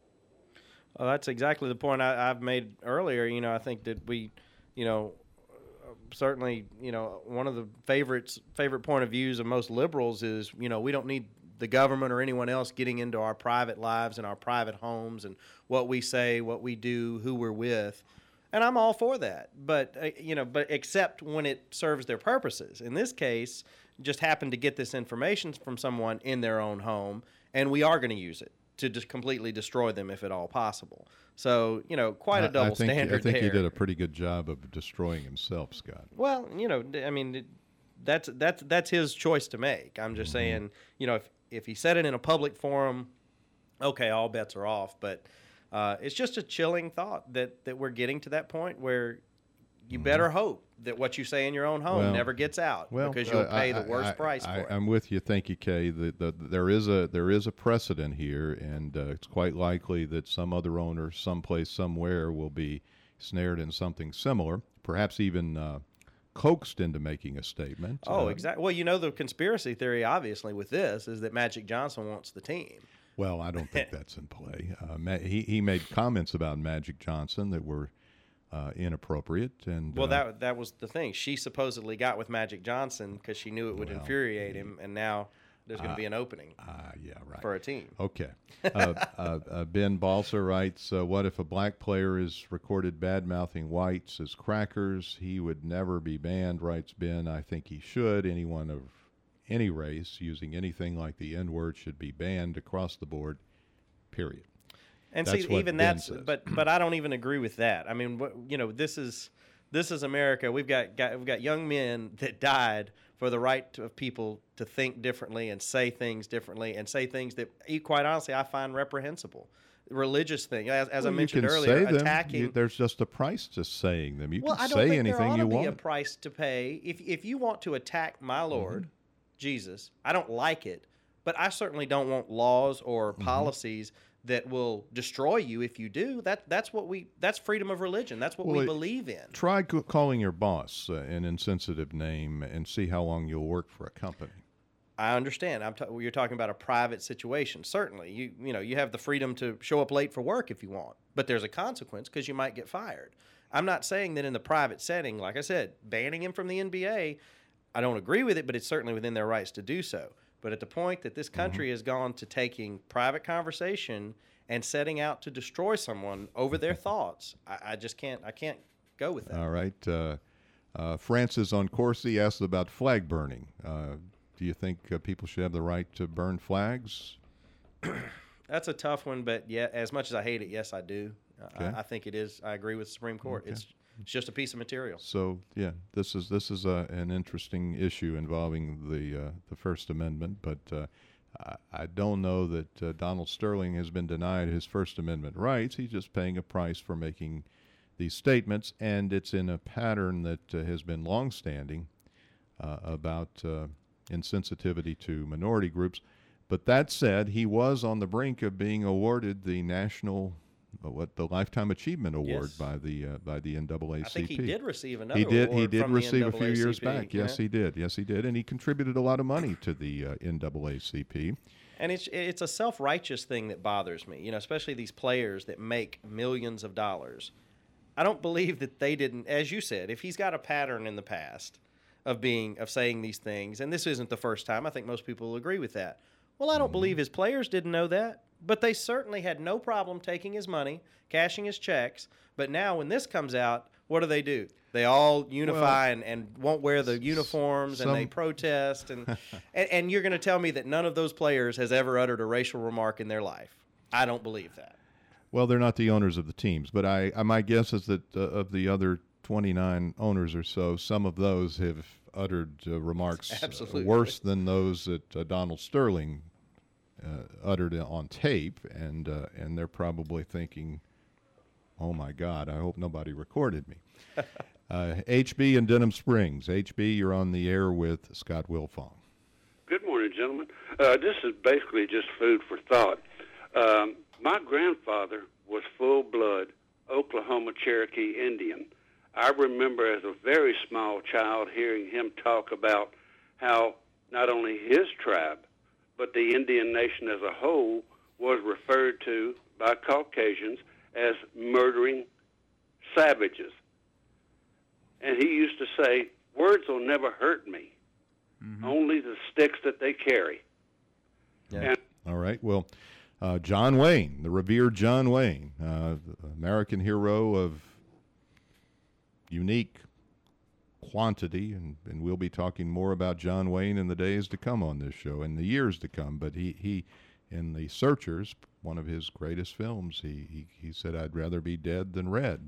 Well, that's exactly the point I, I've made earlier. You know, I think that we, you know, certainly, you know, one of the favorites, favorite point of views of most liberals is, you know, we don't need the government or anyone else getting into our private lives and our private homes and what we say, what we do, who we're with. And I'm all for that. But, uh, you know, but except when it serves their purposes. In this case, just happened to get this information from someone in their own home, and we are going to use it to just completely destroy them if at all possible. So, you know, quite a double I, I think, standard I think there. he did a pretty good job of destroying himself, Scott. Well, you know, I mean, that's that's that's his choice to make. I'm just mm-hmm. saying, you know, if if he said it in a public forum, okay, all bets are off. But uh, it's just a chilling thought that that we're getting to that point where you mm-hmm. better hope that what you say in your own home well, never gets out well, because you'll uh, pay I, the worst I, price I, for it. I'm with you. Thank you, Kay. The, the, there is a there is a precedent here, and uh, it's quite likely that some other owner, someplace, somewhere, will be snared in something similar, perhaps even uh, coaxed into making a statement. Oh, uh, exactly. Well, you know, the conspiracy theory, obviously, with this is that Magic Johnson wants the team. Well, I don't think that's in play. Uh, Ma- he he made comments about Magic Johnson that were Uh, inappropriate, and well, uh, that that was the thing. She supposedly got with Magic Johnson because she knew it would well, infuriate him, and now there's going to uh, be an opening uh, yeah, right. for a team. Okay. uh, uh, uh, Ben Balsa writes, uh, what if a black player is recorded bad-mouthing whites as crackers? He would never be banned, writes Ben. I think he should. Anyone of any race using anything like the N-word should be banned across the board, period. And that's see, even Ben that's, says. but but I don't even agree with that. I mean, what, you know, this is this is America. We've got, got we've got young men that died for the right to, of people to think differently and say things differently and say things that, quite honestly, I find reprehensible. Religious thing, as, as well, I mentioned you can earlier, say them. attacking. You, there's just a price to saying them. You well, can I don't say think anything there ought you to want. be a price to pay. If if you want to attack my Lord, mm-hmm. Jesus, I don't like it, but I certainly don't want laws or mm-hmm. policies that will destroy you if you do. That that's what we that's freedom of religion. That's what well, we believe in. Try c- calling your boss uh, an insensitive name and see how long you'll work for a company. I understand. I'm t- you're talking about a private situation. Certainly, you you know you have the freedom to show up late for work if you want, but there's a consequence because you might get fired. I'm not saying that in the private setting, like I said, banning him from the N B A. I don't agree with it, but it's certainly within their rights to do so. But at the point that this country mm-hmm. has gone to taking private conversation and setting out to destroy someone over their thoughts, I, I just can't. I can't go with that. All right. Uh, uh, Francis on Corsi asked about flag burning. Uh, do you think uh, people should have the right to burn flags? That's a tough one, but yeah, as much as I hate it, yes, I do. Okay. I, I think it is. I agree with the Supreme Court. Okay. It's it's just a piece of material. So yeah, this is this is a, an interesting issue involving the uh, the First Amendment, but uh, I, I don't know that uh, Donald Sterling has been denied his First Amendment rights. He's just paying a price for making these statements, and it's in a pattern that uh, has been longstanding uh, about uh, insensitivity to minority groups. But that said, he was on the brink of being awarded the national, uh, what the Lifetime Achievement Award Yes. by the uh, by the N double A C P. I think he did receive another He did. award He did from the receive a few years N double A C P, back. Yes, yeah. he did. Yes, he did, and he contributed a lot of money to the uh, N double A C P. And it's it's a self-righteous thing that bothers me, you know, especially these players that make millions of dollars. I don't believe that they didn't, as you said, if he's got a pattern in the past of being of saying these things, and this isn't the first time, I think most people will agree with that. Well, I don't mm-hmm. believe his players didn't know that, but they certainly had no problem taking his money, cashing his checks. But now when this comes out, what do they do? They all unify well, and, and won't wear the uniforms some... and they protest. And, and, and you're going to tell me that none of those players has ever uttered a racial remark in their life. I don't believe that. Well, they're not the owners of the teams, but I, I my guess is that uh, of the other twenty-nine owners or so, some of those have uttered uh, remarks Absolutely. worse than those that uh, Donald Sterling uh, uttered on tape, and uh, and they're probably thinking, "Oh my God, I hope nobody recorded me." uh, H B in Denham Springs. H B, you're on the air with Scott Wilfong. Good morning, gentlemen. Uh, this is basically just food for thought. Um, my grandfather was full-blood Oklahoma Cherokee Indian. I remember as a very small child hearing him talk about how not only his tribe, but the Indian nation as a whole was referred to by Caucasians as murdering savages. And he used to say, words will never hurt me, mm-hmm. only the sticks that they carry. Yeah. And all right, well, uh, John Wayne, the revered John Wayne, uh, American hero of unique quantity, and, and we'll be talking more about John Wayne in the days to come on this show, in the years to come. But he, he in The Searchers, one of his greatest films, he, he, he said, I'd rather be dead than red.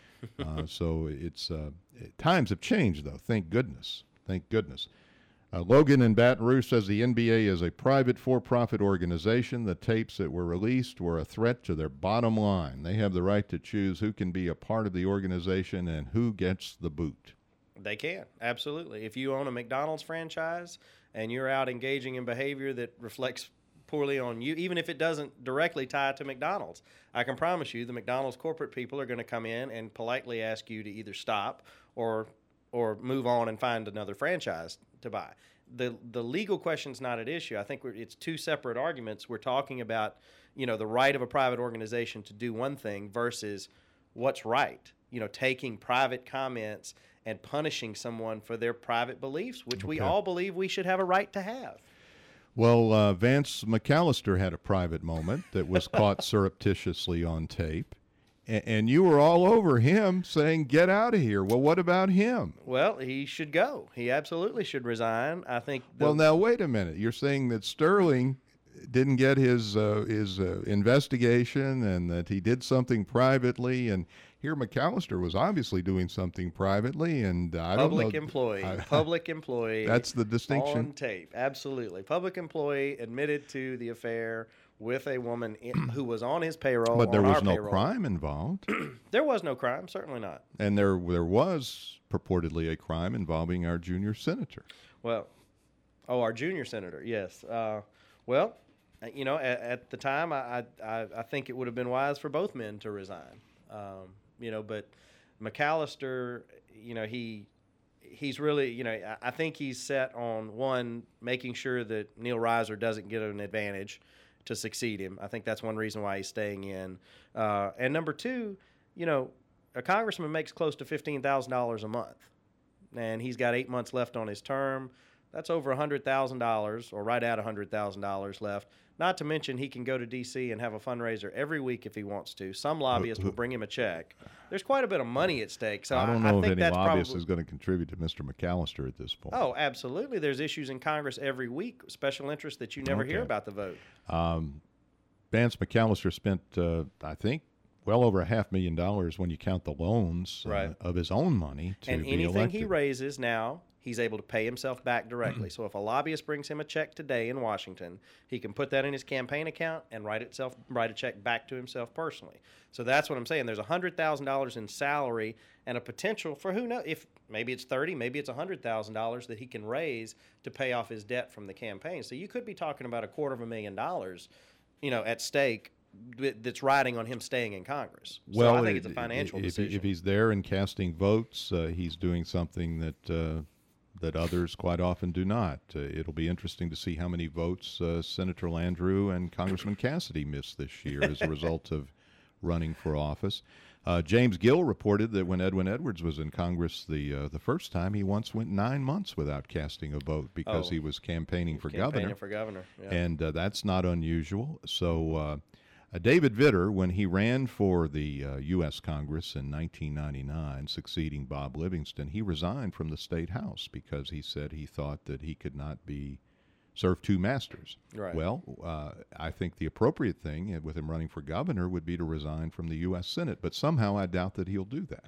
uh, so it's uh, it, times have changed, though. Thank goodness. Thank goodness. Uh, Logan in Baton Rouge says the N B A is a private for-profit organization. The tapes that were released were a threat to their bottom line. They have the right to choose who can be a part of the organization and who gets the boot. They can, absolutely. If you own a McDonald's franchise and you're out engaging in behavior that reflects poorly on you, even if it doesn't directly tie to McDonald's, I can promise you the McDonald's corporate people are going to come in and politely ask you to either stop or or move on and find another franchise to buy. The the legal question's not at issue. I think we're, it's two separate arguments. We're talking about, you know, the right of a private organization to do one thing versus what's right. You know, taking private comments and punishing someone for their private beliefs, which okay. we all believe we should have a right to have. Well, uh, Vance McAllister had a private moment that was caught surreptitiously on tape. And you were all over him saying, get out of here. Well, what about him? Well, he should go. He absolutely should resign. I think. The- well, now, wait a minute. You're saying that Sterling didn't get his uh, his uh, investigation and that he did something privately. And here McAllister was obviously doing something privately. And I don't know. Public employee. I, Public employee. That's the distinction. On tape. Absolutely. Public employee admitted to the affair with a woman in, who was on his payroll. But there was no payroll. crime involved. There was no crime, certainly not. And there there was purportedly a crime involving our junior senator. Well, oh, our junior senator, yes. Uh, well, you know, at, at the time, I, I I think it would have been wise for both men to resign. Um, you know, but McAllister, you know, he he's really, you know, I, I think he's set on, one, making sure that Neil Reiser doesn't get an advantage to succeed him. I think that's one reason why he's staying in. Uh, and number two, you know, a congressman makes close to fifteen thousand dollars a month, and he's got eight months left on his term. That's over one hundred thousand dollars, or right at one hundred thousand dollars left. Not to mention he can go to D C and have a fundraiser every week if he wants to. Some lobbyist will bring him a check. There's quite a bit of money at stake. So I don't know I if think any that's lobbyist probably, is going to contribute to Mister McAllister at this point. Oh, absolutely. There's issues in Congress every week, special interests that you never Okay. hear about the vote. Um, Vance McAllister spent, uh, I think, well over a half million dollars when you count the loans uh, Right. of his own money to And be anything elected. he raises now, he's able to pay himself back directly. So if a lobbyist brings him a check today in Washington, he can put that in his campaign account and write itself write a check back to himself personally. So that's what I'm saying. There's one hundred thousand dollars in salary and a potential for who knows, if maybe it's thirty, maybe it's one hundred thousand dollars that he can raise to pay off his debt from the campaign. So you could be talking about a quarter of a million dollars, you know, at stake that's riding on him staying in Congress. Well, so I think it- it's a financial if, decision. If he's there and casting votes, uh, he's doing something that uh, that others quite often do not. Uh, it'll be interesting to see how many votes uh, Senator Landrieu and Congressman Cassidy missed this year as a result of running for office. Uh, James Gill reported that when Edwin Edwards was in Congress the uh, the first time, he once went nine months without casting a vote because Oh. he was campaigning for Campaigning governor. for governor, yeah. And uh, that's not unusual. So uh, uh, David Vitter, when he ran for the uh, U S Congress in nineteen ninety-nine, succeeding Bob Livingston, he resigned from the state house because he said he thought that he could not be serve two masters. Right. Well, uh, I think the appropriate thing uh, with him running for governor would be to resign from the U S Senate, but somehow I doubt that he'll do that.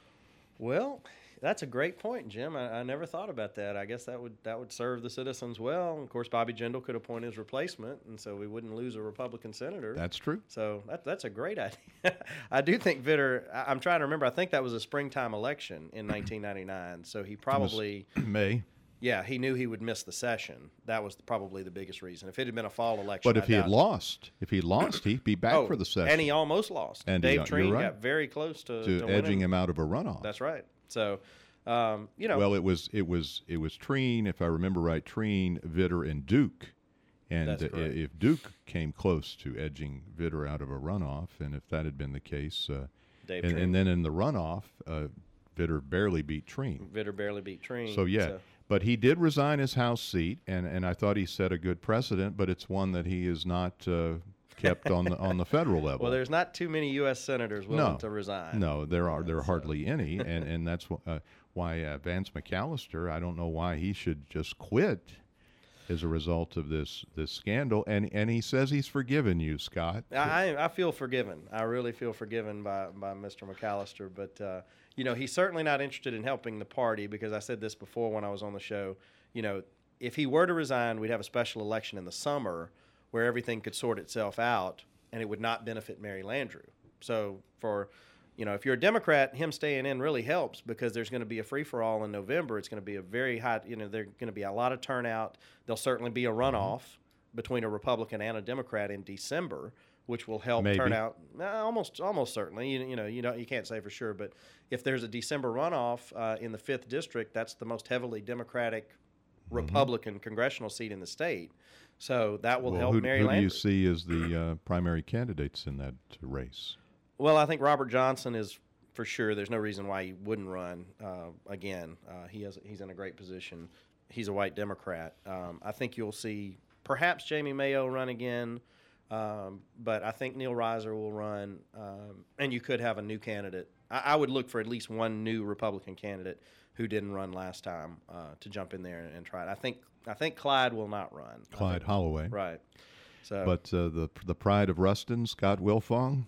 Well, that's a great point, Jim. I, I never thought about that. I guess that would that would serve the citizens well. Of course, Bobby Jindal could appoint his replacement, and so we wouldn't lose a Republican senator. That's true. So that, that's a great idea. I do think Vitter, I, I'm trying to remember, I think that was a springtime election in nineteen ninety-nine, so he probably, May. yeah, he knew he would miss the session. That was probably the biggest reason. If it had been a fall election, But if I he had doubt- lost, if he lost, he'd be back Oh, for the session. and he almost lost. And Dave he- you're Treen right. got very close to, to to edging winning. him out of a runoff. That's right. So, um, you know, Well, it was it was it was Treen, if I remember right, Treen, Vitter, and Duke. And That's uh, correct. if Duke came close to edging Vitter out of a runoff, and if that had been the case, uh, Dave and, Treen. and then in the runoff, uh, Vitter barely beat Treen. Vitter barely beat Treen. So yeah, but he did resign his House seat, and, and I thought he set a good precedent. But it's one that he is not uh, kept on the on the federal level. Well, there's not too many U S senators willing no, to resign. No, there are there are hardly any, and and that's wh- uh, why uh, Vance McAllister. I don't know why he should just quit as a result of this this scandal. And and he says he's forgiven you, Scott. I I feel forgiven. I really feel forgiven by by Mister McAllister. But uh, you know, he's certainly not interested in helping the party, because I said this before when I was on the show. You know, if he were to resign, we'd have a special election in the summer where everything could sort itself out, and it would not benefit Mary Landrieu. So for You know, if you're a Democrat, him staying in really helps, because there's going to be a free-for-all in November. It's going to be a very high, you know, there's going to be a lot of turnout. There'll certainly be a runoff between a Republican and a Democrat in December, which will help Maybe. turn out uh, almost almost certainly. You, you know, you know, you can't say for sure, but if there's a December runoff uh, in the fifth district, that's the most heavily Democratic Republican congressional seat in the state. So that will Well, help who, Mary who do you Landrieu. see as the uh, primary candidates in that race? Well, I think Robert Johnson is for sure. There's no reason why he wouldn't run uh, again. Uh, he has he's in a great position. He's a white Democrat. Um, I think you'll see perhaps Jamie Mayo run again, um, but I think Neil Reiser will run, um, and you could have a new candidate. I, I would look for at least one new Republican candidate who didn't run last time uh, to jump in there and, and try it. I think I think Clyde will not run. I Clyde think- Holloway. right? So, But uh, the the pride of Ruston, Scott Wilfong.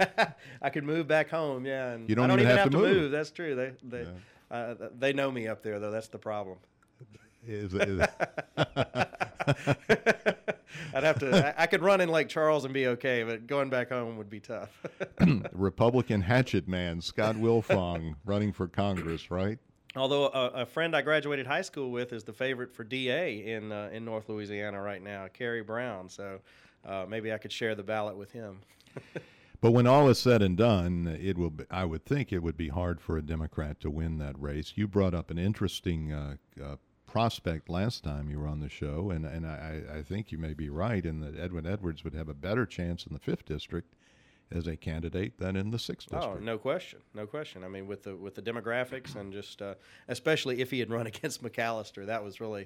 I could move back home, yeah. And You don't I don't even even have have, to to move. move. That's true. They they uh, they know me up there, though. That's the problem. Is, is, I'd have to. I, I could run in Lake Charles and be okay, but going back home would be tough. Republican hatchet man Scott Wilfong running for Congress, right? Although a, a friend I graduated high school with is the favorite for D A in uh, in North Louisiana right now, Kerry Brown. So uh, maybe I could share the ballot with him. But when all is said and done, it will. Be, I would think it would be hard for a Democrat to win that race. You brought up an interesting uh, uh, prospect last time you were on the show, and and I, I think you may be right in that Edwin Edwards would have a better chance in the fifth district as a candidate than in the sixth Oh, district. no question, no question. I mean, with the with the demographics and just uh, especially if he had run against McAllister, that was really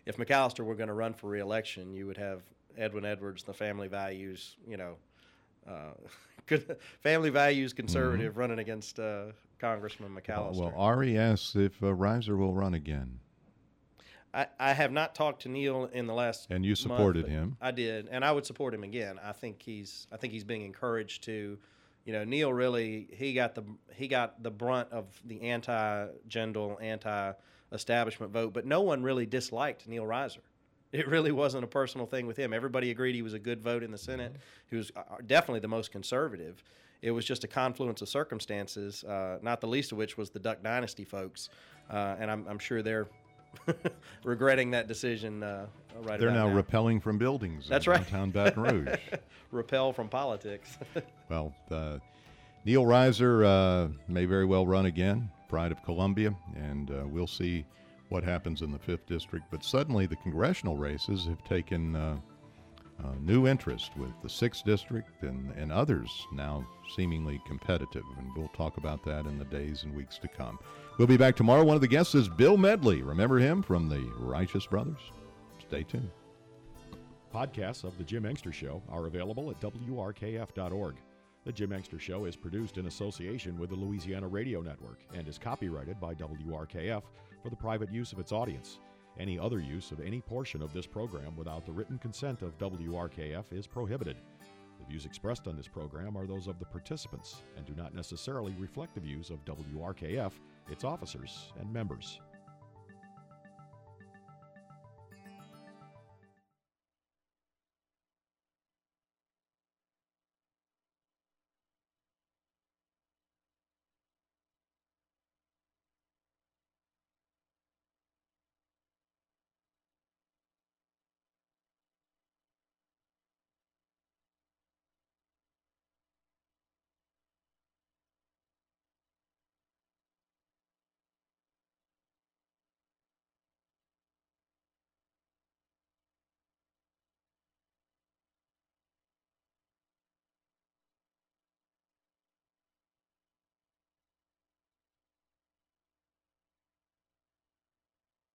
if McAllister were going to run for re-election, you would have Edwin Edwards, the family values, you know, uh, good family values conservative, mm-hmm. running against uh, Congressman McAllister. Well, well, Ari asks if uh, Reiser will run again. I, I have not talked to Neil in the last and you supported month, him. I did, and I would support him again. I think he's I think he's being encouraged to, you know, Neil really he got the he got the brunt of the anti-Jindal, anti-establishment vote, but no one really disliked Neil Reiser. It really wasn't a personal thing with him. Everybody agreed he was a good vote in the Senate. He was definitely the most conservative. It was just a confluence of circumstances, uh, not the least of which was the Duck Dynasty folks, uh, and I'm, I'm sure they're regretting that decision uh, right They're about now now. repelling from buildings That's in right. downtown Baton Rouge. Repel from politics. Well, uh, Neil Reiser uh, may very well run again, pride of Columbia, and uh, we'll see what happens in the fifth District. But suddenly the congressional races have taken uh, uh, new interest with the sixth District and, and others now seemingly competitive, and we'll talk about that in the days and weeks to come. We'll be back tomorrow. One of the guests is Bill Medley. Remember him from the Righteous Brothers? Stay tuned. Podcasts of The Jim Engster Show are available at W R K F dot org. The Jim Engster Show is produced in association with the Louisiana Radio Network and is copyrighted by W R K F for the private use of its audience. Any other use of any portion of this program without the written consent of W R K F is prohibited. The views expressed on this program are those of the participants and do not necessarily reflect the views of W R K F, its officers, and members.